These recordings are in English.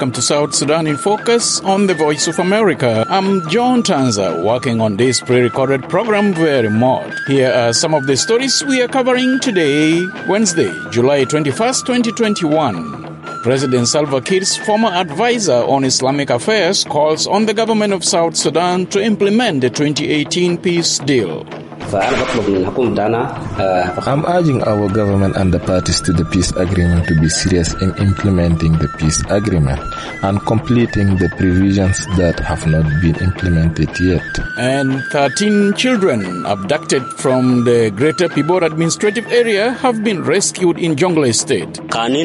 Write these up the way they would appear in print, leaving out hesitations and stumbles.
welcome to South Sudan in Focus on the Voice of America. I'm John Tanza, working on this pre-recorded program via remote. Here are some of the stories we are covering today, Wednesday, July 21st, 2021. President Salva Kiir's former advisor on Islamic affairs calls on the government of South Sudan to implement the 2018 peace deal. I'm urging our government and the parties to the peace agreement to be serious in implementing the peace agreement and completing the provisions that have not been implemented yet. And 13 children abducted from the Greater Pibor administrative area have been rescued in Jonglei State.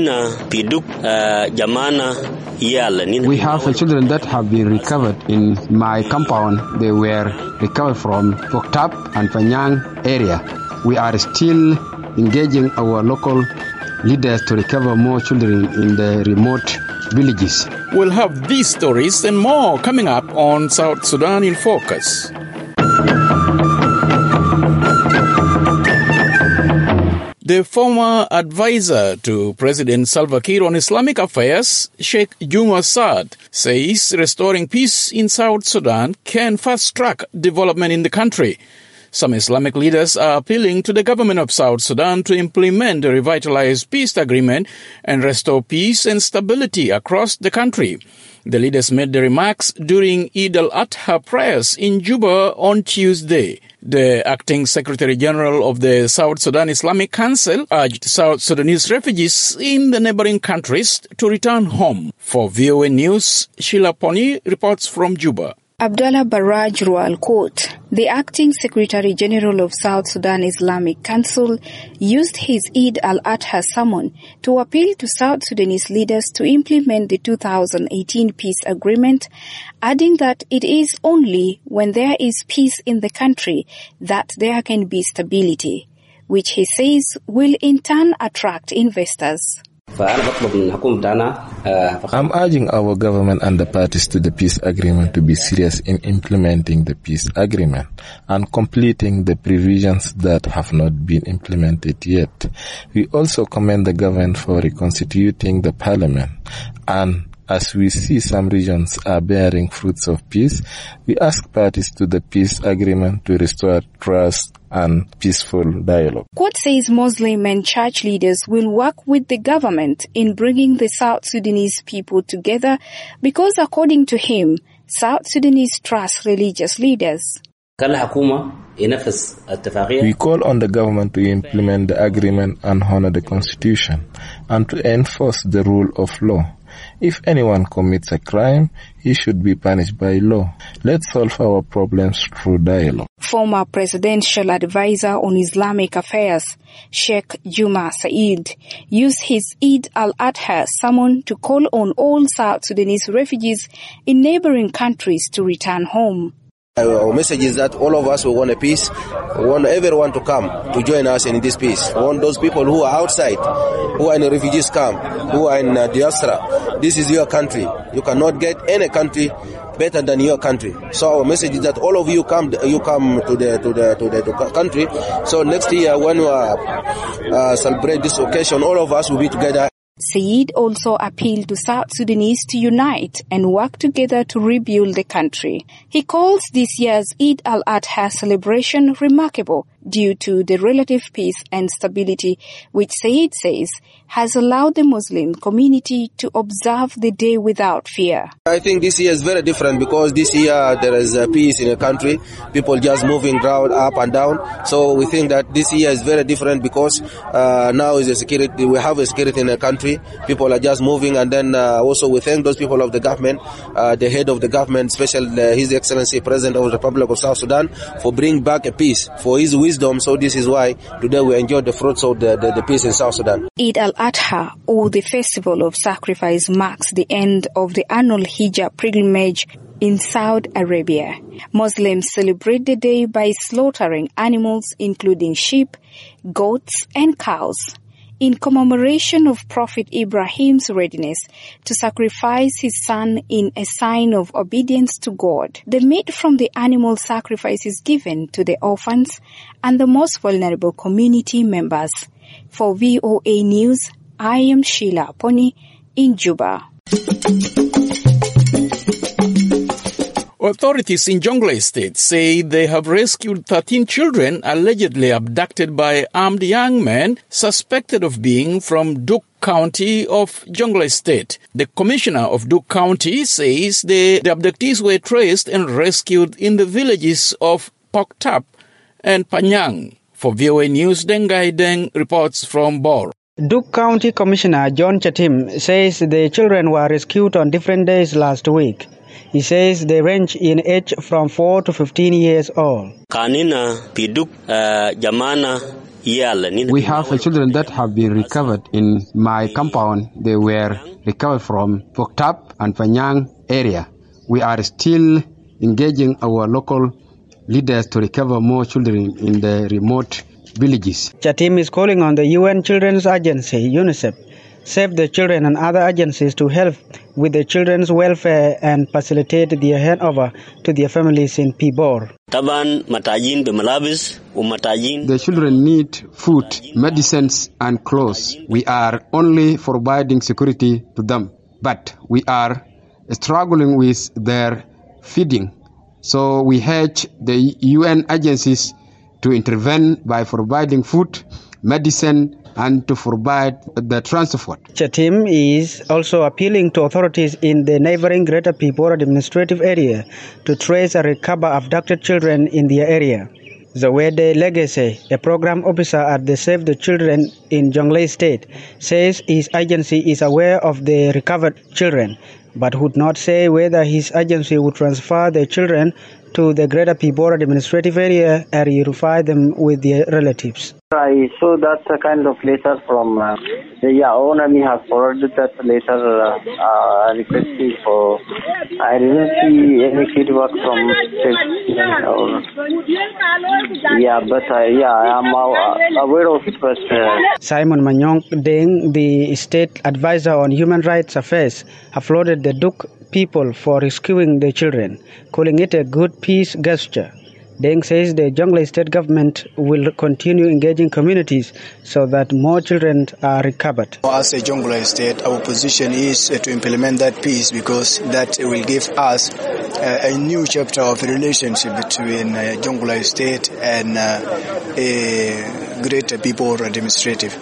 We have children that have been recovered in my compound. They were recovered from Poktap and Panyang area. We are still engaging our local leaders to recover more children in the remote villages. We'll have these stories and more coming up on South Sudan in Focus. The former advisor to President Salva Kiir on Islamic affairs, Sheikh Juma Saad, says restoring peace in South Sudan can fast-track development in the country. Some Islamic leaders are appealing to the government of South Sudan to implement the revitalized peace agreement and restore peace and stability across the country. The leaders made the remarks during Eid al-Adha prayers in Juba on Tuesday. The acting Secretary General of the South Sudan Islamic Council urged South Sudanese refugees in the neighboring countries to return home. For VOA News, Sheila Poni reports from Juba. Abdullah Baraj Rual quote, the acting Secretary General of South Sudan Islamic Council used his Eid al-Adha sermon to appeal to South Sudanese leaders to implement the 2018 peace agreement, adding that it is only when there is peace in the country that there can be stability, which he says will in turn attract investors. I'm urging our government and the parties to the peace agreement to be serious in implementing the peace agreement and completing the provisions that have not been implemented yet. We also commend the government for reconstituting the parliament, and as we see some regions are bearing fruits of peace, we ask parties to the peace agreement to restore trust and peaceful dialogue. Quote says Muslim and church leaders will work with the government in bringing the South Sudanese people together because, according to him, South Sudanese trust religious leaders. We call on the government to implement the agreement and honor the constitution and to enforce the rule of law. If anyone commits a crime, he should be punished by law. Let's solve our problems through dialogue. Former presidential advisor on Islamic affairs, Sheikh Juma Said, used his Eid al-Adha sermon to call on all South Sudanese refugees in neighboring countries to return home. Our message is that all of us, we want a peace. We want everyone to come to join us in this peace. We want those people who are outside, who are in a refugees camp, who are in diaspora. This is your country. You cannot get any country better than your country. So our message is that all of you come to the country. So next year when we celebrate this occasion, all of us will be together. Said also appealed to South Sudanese to unite and work together to rebuild the country. He calls this year's Eid al-Adha celebration remarkable due to the relative peace and stability which Said says has allowed the Muslim community to observe the day without fear. I think this year is very different because this year there is peace in the country. People just moving around up and down. So we think that this year is very different because now is a security. We have a security in the country. People are just moving, and then also we thank those people of the government, the head of the government, especially His Excellency President of the Republic of South Sudan, for bringing back a peace, for his wisdom. So this is why today we enjoy the fruits of the peace in South Sudan. Eid al-Adha, or the festival of sacrifice, marks the end of the annual Hajj pilgrimage in Saudi Arabia. Muslims celebrate the day by slaughtering animals including sheep, goats, and cows, in commemoration of Prophet Ibrahim's readiness to sacrifice his son in a sign of obedience to God. The meat from the animal sacrifice is given to the orphans and the most vulnerable community members. For VOA News, I am Sheila Poni in Juba. Authorities in Jonglei State say they have rescued 13 children allegedly abducted by armed young men suspected of being from Duke County of Jonglei State. The commissioner of Duke County says the abductees were traced and rescued in the villages of Poktap and Panyang. For VOA News, Dengai Deng reports from Bor. Duke County Commissioner John Chatim says the children were rescued on different days last week. He says they range in age from 4 to 15 years old. We have children that have been recovered in my compound. They were recovered from Poktap and Panyang area. We are still engaging our local leaders to recover more children in the remote villages. Chatim is calling on the UN Children's Agency, UNICEF, Save the Children and other agencies to help with the children's welfare and facilitate their handover to their families in Pibor. The children need food, medicines and clothes. We are only providing security to them, but we are struggling with their feeding. So we urge the UN agencies to intervene by providing food, medicine, and to provide the transport. Chatim is also appealing to authorities in the neighboring Greater Pibor administrative area to trace and recover abducted children in their area. Zawede Legacy, a program officer at the Save the Children in Jonglei State, says his agency is aware of the recovered children, but would not say whether his agency would transfer the children to the Greater Pibor administrative area and reunify them with their relatives. I saw that kind of letter from the owner has forwarded that letter requesting for. I didn't see any feedback from I am aware of it. But Simon Manyong Deng, the state advisor on human rights affairs, applauded the Duke people for rescuing the children, calling it a good peace gesture. Deng says the Jonglei State government will continue engaging communities so that more children are recovered. As a Jonglei State, our position is to implement that peace because that will give us a new chapter of relationship between Jonglei State and Greater Pibor administrative.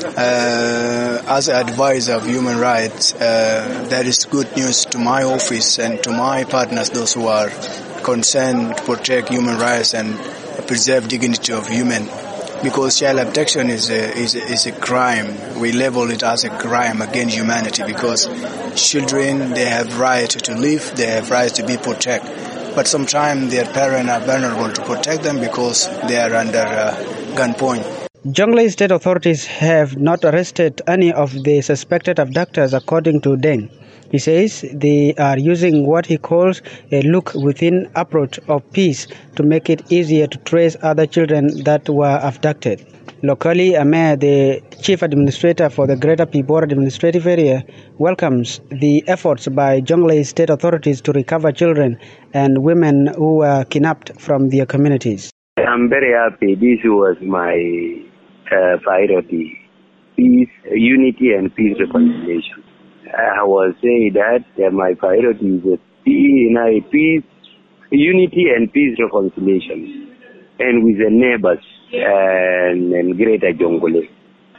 As an advisor of human rights, that is good news to my office and to my partners, those who are concerned to protect human rights and preserve dignity of human. Because child abduction is a crime. We label it as a crime against humanity because children, they have right to live, they have right to be protected. But sometimes their parents are vulnerable to protect them because they are under gunpoint. Jonglei State authorities have not arrested any of the suspected abductors, according to Deng. He says they are using what he calls a look-within approach of peace to make it easier to trace other children that were abducted. Locally, Amer, the chief administrator for the Greater Pibor administrative area, welcomes the efforts by Jonglei State authorities to recover children and women who were kidnapped from their communities. I'm very happy. This was my priority. Peace, unity and peace reconciliation. I was saying that my priority is peace, unity and peace reconciliation, and with the neighbors and Greater Jonglei.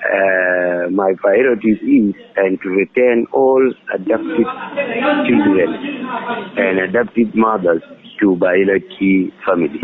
My priority is to return all adopted children and adopted mothers to biological family.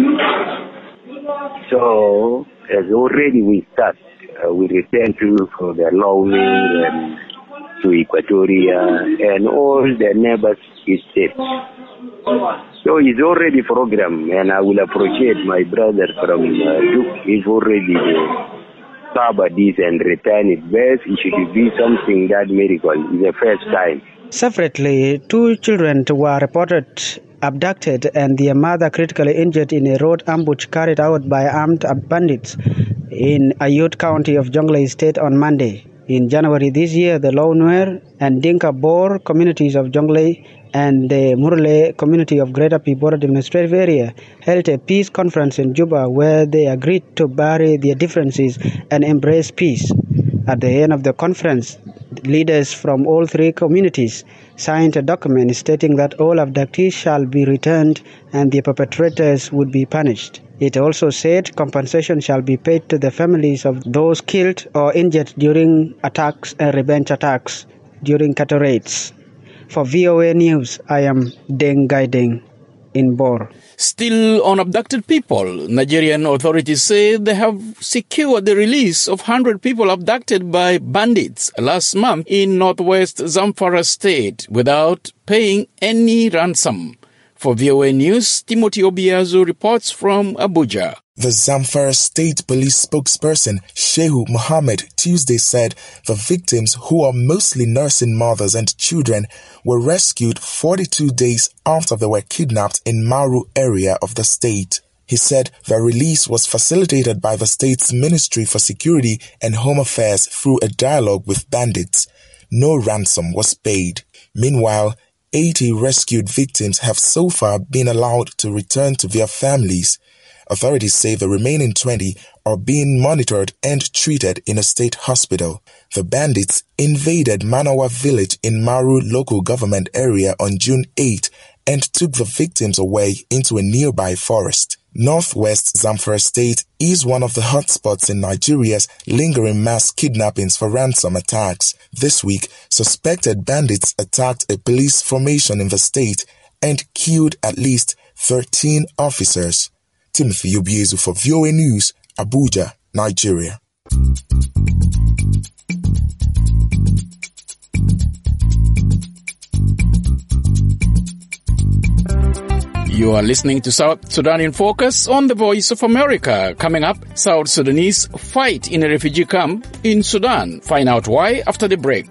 So, as already we start, we return to for the Lowing and to Equatoria and all the neighbors states. So it's already programmed, and I will appreciate my brother from Duke. He's already covered this and return it best. It should be something that miracle. It's the first time. Separately, 2 children were reported abducted and their mother critically injured in a road ambush carried out by armed bandits in Ayut County of Jonglei State on Monday. In January this year, the Launuer and Dinka Bor communities of Jonglei and the Murle community of Greater Pibor administrative area held a peace conference in Juba where they agreed to bury their differences and embrace peace. At the end of the conference, Leaders from all three communities signed a document stating that all abductees shall be returned and the perpetrators would be punished. It also said compensation shall be paid to the families of those killed or injured during attacks and revenge attacks during cattle raids. For VOA News, I am Deng Gaideng in Bor. Still on abducted people, Nigerian authorities say they have secured the release of 100 people abducted by bandits last month in northwest Zamfara state without paying any ransom. For VOA News, Timothy Obiazu reports from Abuja. The Zamfara State Police spokesperson, Shehu Mohammed, Tuesday said the victims, who are mostly nursing mothers and children, were rescued 42 days after they were kidnapped in Maru area of the state. He said the release was facilitated by the state's Ministry for Security and Home Affairs through a dialogue with bandits. No ransom was paid. Meanwhile, 80 rescued victims have so far been allowed to return to their families. Authorities say the remaining 20 are being monitored and treated in a state hospital. The bandits invaded Manawa village in Maru local government area on June 8 and took the victims away into a nearby forest. Northwest Zamfara State is one of the hotspots in Nigeria's lingering mass kidnappings for ransom attacks. This week, suspected bandits attacked a police formation in the state and killed at least 13 officers. Timothy Obiezu for VOA News, Abuja, Nigeria. You are listening to South Sudan in Focus on the Voice of America. Coming up, South Sudanese fight in a refugee camp in Sudan. Find out why after the break.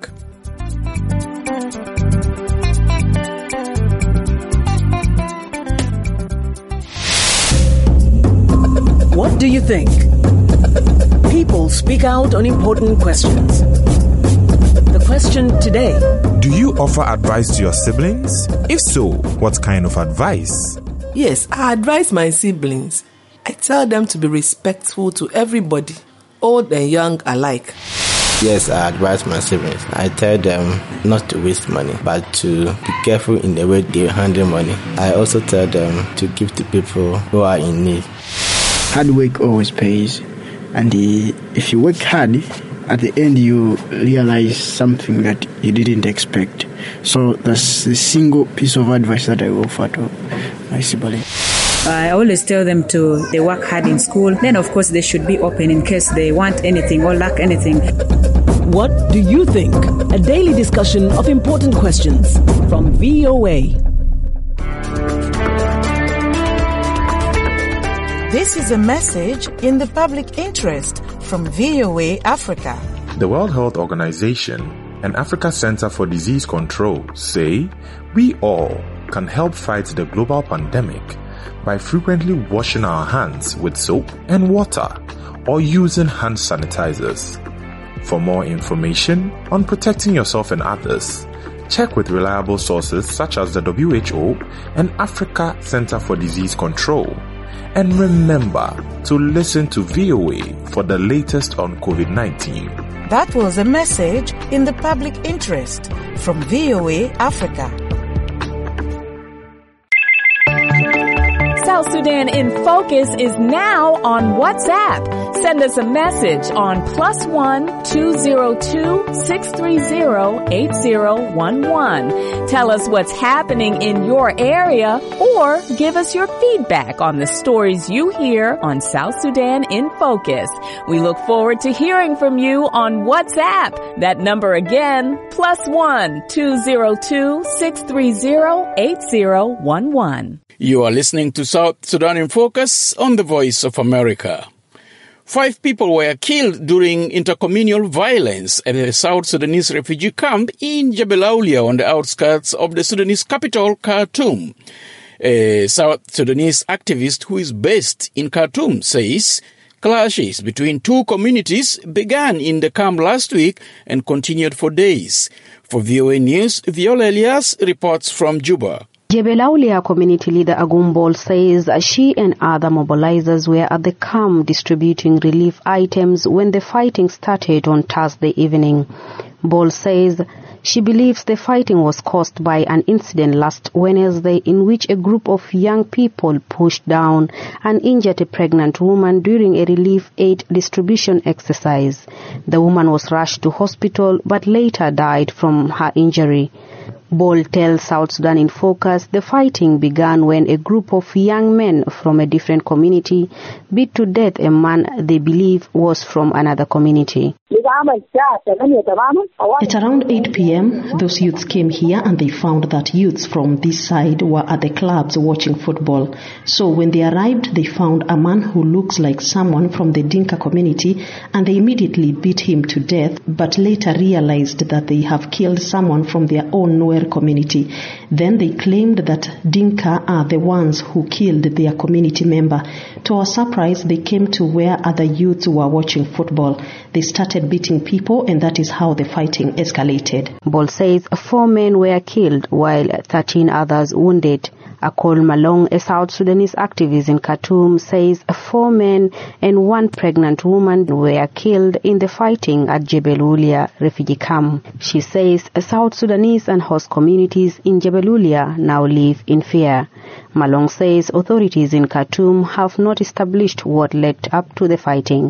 What do you think? People speak out on important questions. The question today: do you offer advice to your siblings? If so, what kind of advice? Yes, I advise my siblings. I tell them to be respectful to everybody, old and young alike. Yes, I advise my siblings. I tell them not to waste money, but to be careful in the way they handle money. I also tell them to give to people who are in need. Hard work always pays, and if you work hard, at the end you realize something that you didn't expect. So that's the single piece of advice that I offer to my siblings. I always tell them they work hard in school. Then of course they should be open in case they want anything or lack anything. What do you think? A daily discussion of important questions from VOA. This is a message in the public interest from VOA Africa. The World Health Organization and Africa Center for Disease Control say we all can help fight the global pandemic by frequently washing our hands with soap and water or using hand sanitizers. For more information on protecting yourself and others, check with reliable sources such as the WHO and Africa Center for Disease Control. And remember to listen to VOA for the latest on COVID-19. That was a message in the public interest from VOA Africa. South Sudan in Focus is now on WhatsApp. Send us a message on +1 202 630 8011. Tell us what's happening in your area or give us your feedback on the stories you hear on South Sudan in Focus. We look forward to hearing from you on WhatsApp. That number again, +1 202 630 8011. You are listening to South Sudan in Focus on the Voice of America. 5 people were killed during intercommunal violence at a South Sudanese refugee camp in Jebel Aulia on the outskirts of the Sudanese capital, Khartoum. A South Sudanese activist who is based in Khartoum says clashes between two communities began in the camp last week and continued for days. For VOA News, Viola Elias reports from Juba. Jebel Aulia community leader Agumbol says she and other mobilizers were at the camp distributing relief items when the fighting started on Thursday evening. Ball says she believes the fighting was caused by an incident last Wednesday in which a group of young people pushed down and injured a pregnant woman during a relief aid distribution exercise. The woman was rushed to hospital but later died from her injury. Ball tells South Sudan in Focus the fighting began when a group of young men from a different community beat to death a man they believe was from another community. At around 8 p.m., those youths came here and they found that youths from this side were at the clubs watching football. So when they arrived, they found a man who looks like someone from the Dinka community and they immediately beat him to death, but later realized that they have killed someone from their own Nuer community. Then they claimed that Dinka are the ones who killed their community member. To our surprise, they came to where other youths were watching football. They started beating people, and that is how the fighting escalated. Ball says 4 men were killed while 13 others wounded. Akol Malong, a South Sudanese activist in Khartoum, says 4 men and 1 pregnant woman were killed in the fighting at Jebel Ulia refugee camp. She says South Sudanese and host communities in Jebel Ulia now live in fear. Malong says authorities in Khartoum have not established what led up to the fighting.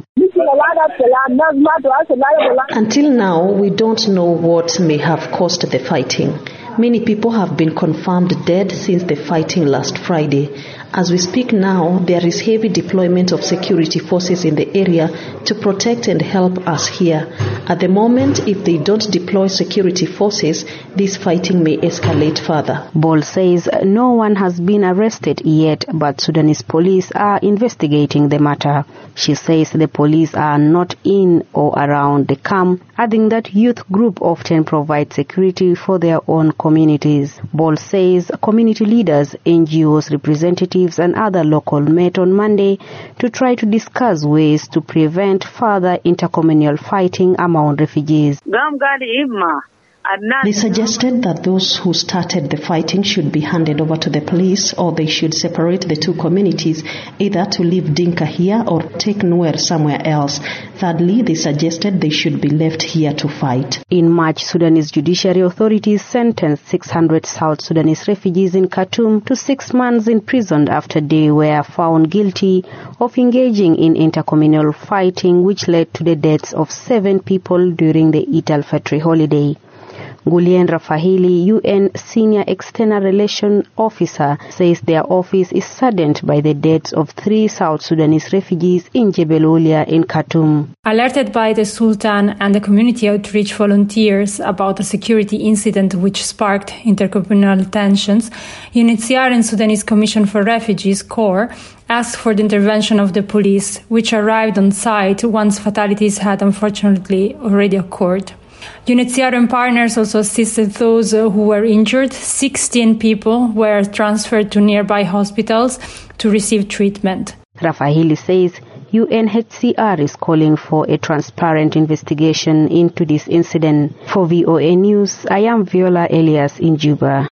Until now, we don't know what may have caused the fighting. Many people have been confirmed dead since the fighting last Friday. As we speak now, there is heavy deployment of security forces in the area to protect and help us here. At the moment, if they don't deploy security forces, this fighting may escalate further. Ball says no one has been arrested yet, but Sudanese police are investigating the matter. She says the police are not in or around the camp, adding that youth group often provide security for their own communities. Ball says community leaders, NGOs, representatives and other local met on Monday to try to discuss ways to prevent further intercommunal fighting among refugees. They suggested that those who started the fighting should be handed over to the police, or they should separate the 2 communities, either to leave Dinka here or take Nuer somewhere else. Thirdly, they suggested they should be left here to fight. In March, Sudanese judiciary authorities sentenced 600 South Sudanese refugees in Khartoum to 6 months in prison after they were found guilty of engaging in intercommunal fighting, which led to the deaths of 7 people during the Eid al-Fitr holiday. Gulien Rafahili, UN Senior External Relations Officer, says their office is saddened by the deaths of 3 South Sudanese refugees in Jebel Ulia in Khartoum. Alerted by the Sultan and the community outreach volunteers about a security incident which sparked intercommunal tensions, UNHCR and Sudanese Commission for Refugees, CORE, asked for the intervention of the police, which arrived on site once fatalities had unfortunately already occurred. UNHCR and partners also assisted those who were injured. 16 people were transferred to nearby hospitals to receive treatment. Rafahili says UNHCR is calling for a transparent investigation into this incident. For VOA News, I am Viola Elias in Juba.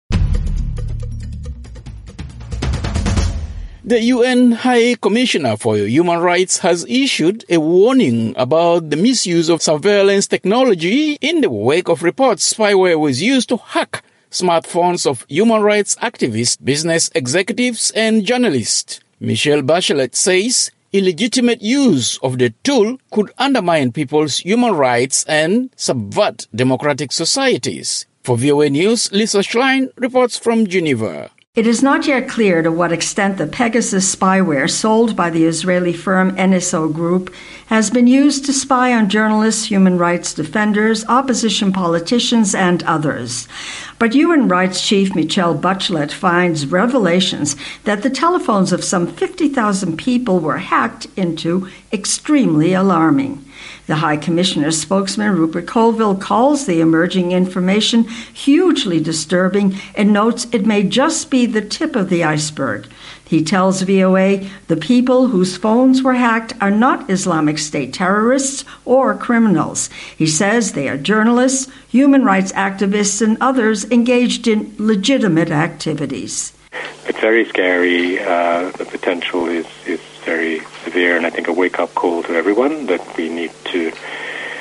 The UN High Commissioner for Human Rights has issued a warning about the misuse of surveillance technology in the wake of reports spyware was used to hack smartphones of human rights activists, business executives, and journalists. Michelle Bachelet says illegitimate use of the tool could undermine people's human rights and subvert democratic societies. For VOA News, Lisa Schlein reports from Geneva. It is not yet clear to what extent the Pegasus spyware sold by the Israeli firm NSO Group has been used to spy on journalists, human rights defenders, opposition politicians, and others. But Human Rights Chief Michelle Bachelet finds revelations that the telephones of some 50,000 people were hacked into extremely alarming. The High Commissioner's spokesman, Rupert Colville, calls the emerging information hugely disturbing and notes it may just be the tip of the iceberg. He tells VOA the people whose phones were hacked are not Islamic State terrorists or criminals. He says they are journalists, human rights activists, and others engaged in legitimate activities. It's very scary. The potential is very severe, and I think a wake-up call to everyone that we need to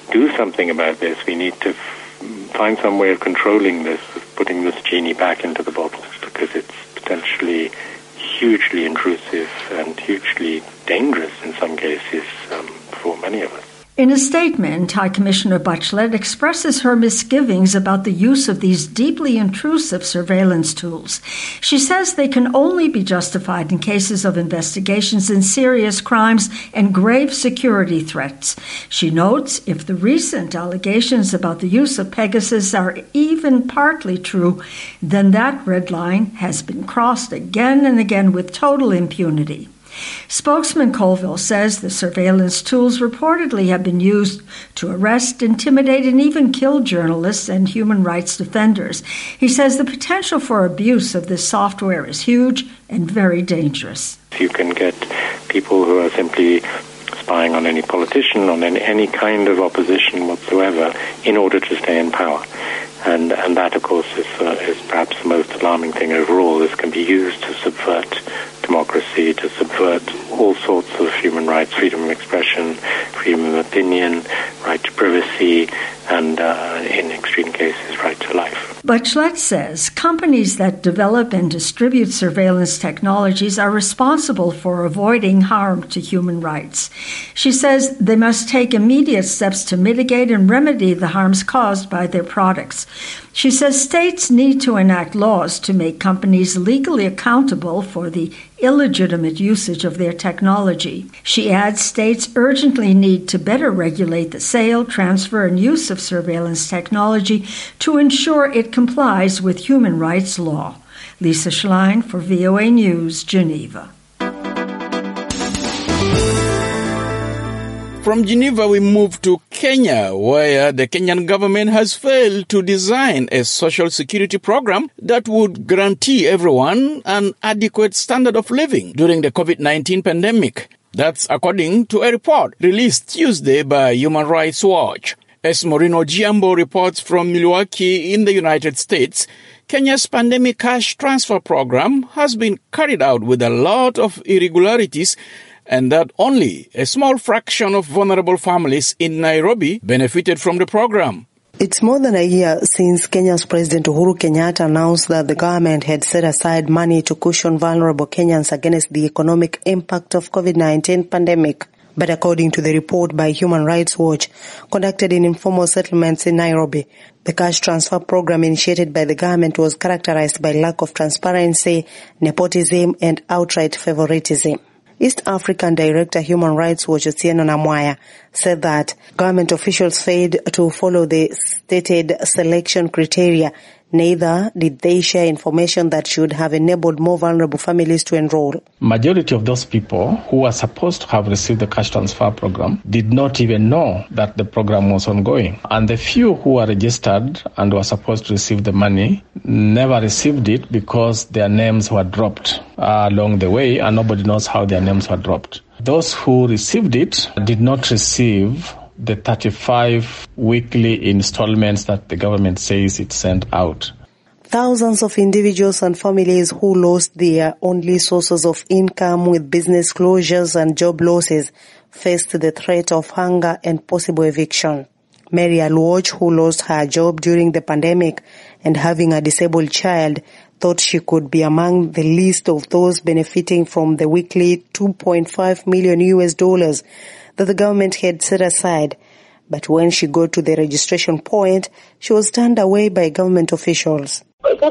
do something about this. We need to find some way of controlling this, of putting this genie back into the bottle, because it's potentially hugely intrusive and hugely dangerous in some cases for many of us. In a statement, High Commissioner Bachelet expresses her misgivings about the use of these deeply intrusive surveillance tools. She says they can only be justified in cases of investigations in serious crimes and grave security threats. She notes if the recent allegations about the use of Pegasus are even partly true, then that red line has been crossed again and again with total impunity. Spokesman Colville says the surveillance tools reportedly have been used to arrest, intimidate, and even kill journalists and human rights defenders. He says the potential for abuse of this software is huge and very dangerous. You can get people who are simply spying on any politician, on any kind of opposition whatsoever, in order to stay in power. And that, of course, is perhaps the most alarming thing overall. This can be used to subvert democracy, to subvert all sorts of human rights, freedom of expression, freedom of opinion, right to privacy, and in extreme cases, right to life. Bachelet says companies that develop and distribute surveillance technologies are responsible for avoiding harm to human rights. She says they must take immediate steps to mitigate and remedy the harms caused by their products. She says states need to enact laws to make companies legally accountable for the illegitimate usage of their technology. She adds states urgently need to better regulate the sale, transfer, and use of surveillance technology to ensure it complies with human rights law. Lisa Schlein for VOA News, Geneva. From Geneva, we move to Kenya, where the Kenyan government has failed to design a social security program that would guarantee everyone an adequate standard of living during the COVID-19 pandemic. That's according to a report released Tuesday by Human Rights Watch. As Morino Giambo reports from Milwaukee in the United States, Kenya's pandemic cash transfer program has been carried out with a lot of irregularities, and that only a small fraction of vulnerable families in Nairobi benefited from the program. It's more than a year since Kenya's President Uhuru Kenyatta announced that the government had set aside money to cushion vulnerable Kenyans against the economic impact of COVID-19 pandemic. But according to the report by Human Rights Watch, conducted in informal settlements in Nairobi, the cash transfer program initiated by the government was characterized by lack of transparency, nepotism, and outright favoritism. East African Director Human Rights Watch Otieno Namwaya said that government officials failed to follow the stated selection criteria. Neither did they share information that should have enabled more vulnerable families to enroll. Majority of those people who were supposed to have received the cash transfer program did not even know that the program was ongoing. And the few who were registered and were supposed to receive the money never received it because their names were dropped along the way, and nobody knows how their names were dropped. Those who received it did not receive the 35 weekly installments that the government says it sent out. Thousands of individuals and families who lost their only sources of income with business closures and job losses faced the threat of hunger and possible eviction. Mary Aluoch, who lost her job during the pandemic and having a disabled child, thought she could be among the list of those benefiting from the weekly $2.5 million that the government had set aside. But when she got to the registration point, she was turned away by government officials.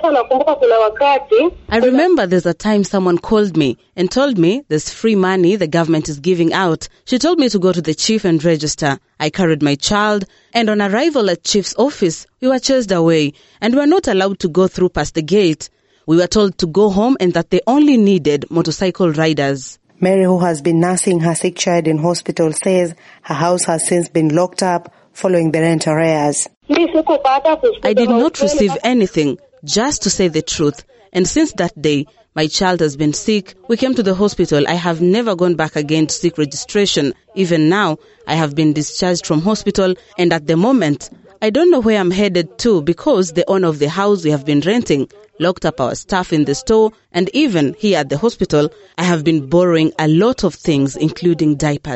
I remember there's a time someone called me and told me there's free money the government is giving out. She told me to go to the chief and register. I carried my child, and on arrival at chief's office, we were chased away and were not allowed to go through past the gate. We were told to go home and that they only needed motorcycle riders. Mary, who has been nursing her sick child in hospital, says her house has since been locked up following the rent arrears. I did not receive anything, just to say the truth. And since that day, my child has been sick. We came to the hospital. I have never gone back again to seek registration. Even now, I have been discharged from hospital, and at the moment, I don't know where I'm headed to because the owner of the house we have been renting locked up our stuff in the store, and even here at the hospital, I have been borrowing a lot of things, including diapers.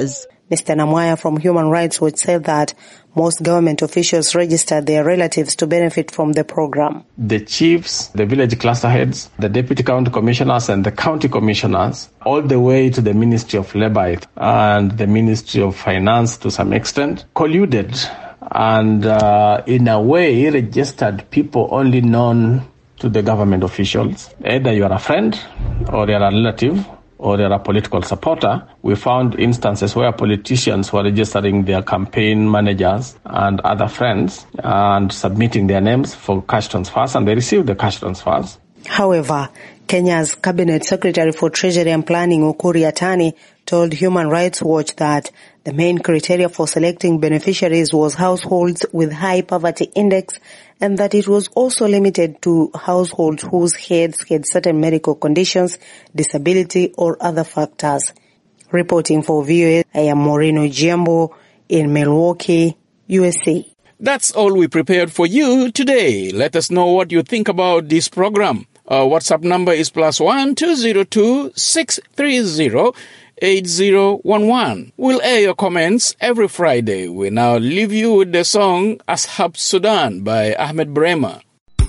Mr. Namwaya from Human Rights Watch said that most government officials registered their relatives to benefit from the program. The chiefs, the village cluster heads, the deputy county commissioners and the county commissioners, all the way to the Ministry of Labor and the Ministry of Finance to some extent, colluded and in a way registered people only known to the government officials. Either you are a friend or you are a relative or they are a political supporter. We found instances where politicians were registering their campaign managers and other friends and submitting their names for cash transfers, and they received the cash transfers. However, Kenya's Cabinet Secretary for Treasury and Planning, Ukur Yatani, told Human Rights Watch that the main criteria for selecting beneficiaries was households with high poverty index, and that it was also limited to households whose heads had certain medical conditions, disability, or other factors. Reporting for VOA, I am Moreno Giambo in Milwaukee, USA. That's all we prepared for you today. Let us know what you think about this program. Our WhatsApp number is +1 202 630 8011. We'll air your comments every Friday. We now leave you with the song Ashab Sudan by Ahmed Brema.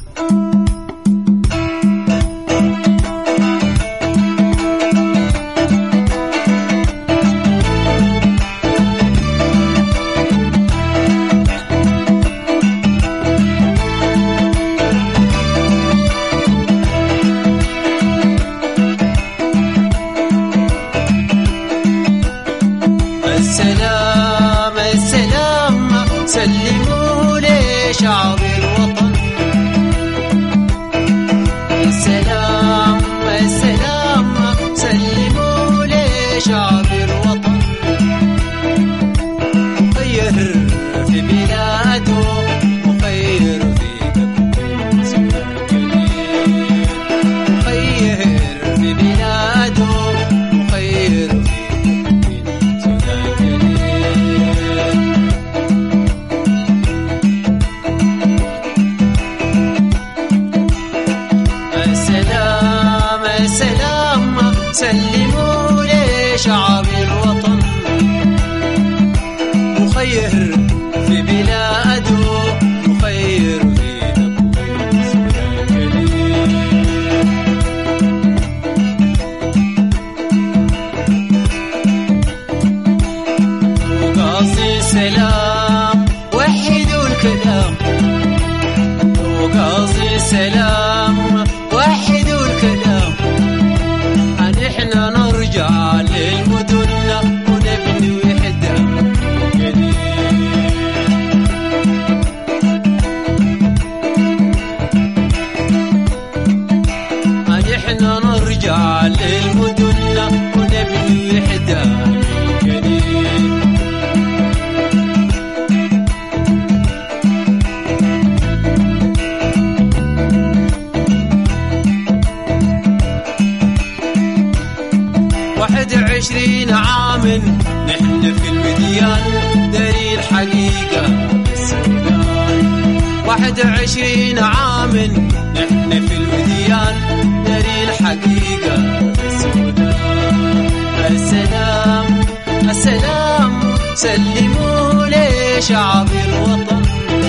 سلموا لي شعب الوطن السلام السلام سلموا لي شعب الوطن مخير في بلاده مخير في كل سودان جليل مخير في بلاده مخير في كل سودان جليل سلموا لي شعب الوطن مخير في بلاده مخير في كل سودان جليل وقاصي السلام وحدوا الكلام وقاصي السلام وحدوا الكلام احنا نرجع للمدن ونبني وحدة جديد احنا نرجع للمدن ونبني وحدة جديد عشرين عام نحن في المديان داري الحقيقة بالسودان 21 عام نحن في المديان داري الحقيقة بالسودان السلام السلام سلموا لي شعب الوطن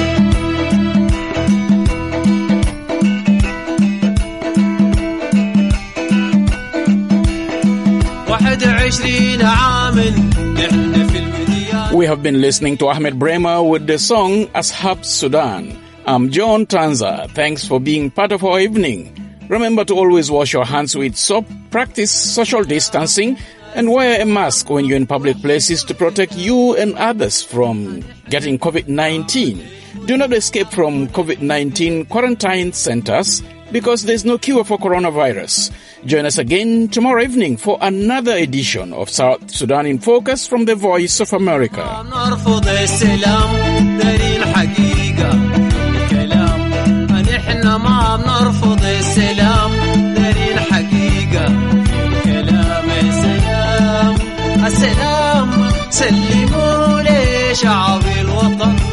We have been listening to Ahmed Brema with the song Ashab Sudan. I'm John Tanza. Thanks for being part of our evening. Remember to always wash your hands with soap, practice social distancing, and wear a mask when you're in public places to protect you and others from getting COVID-19. Do not escape from COVID-19 quarantine centers because there's no cure for coronavirus. Join us again tomorrow evening for another edition of South Sudan in Focus from the Voice of America. نرفض السلام داري الحقيقة الكلام نحن ما بنرفض السلام داري الحقيقة الكلام السلام السلام سلموا لي شعب الوطن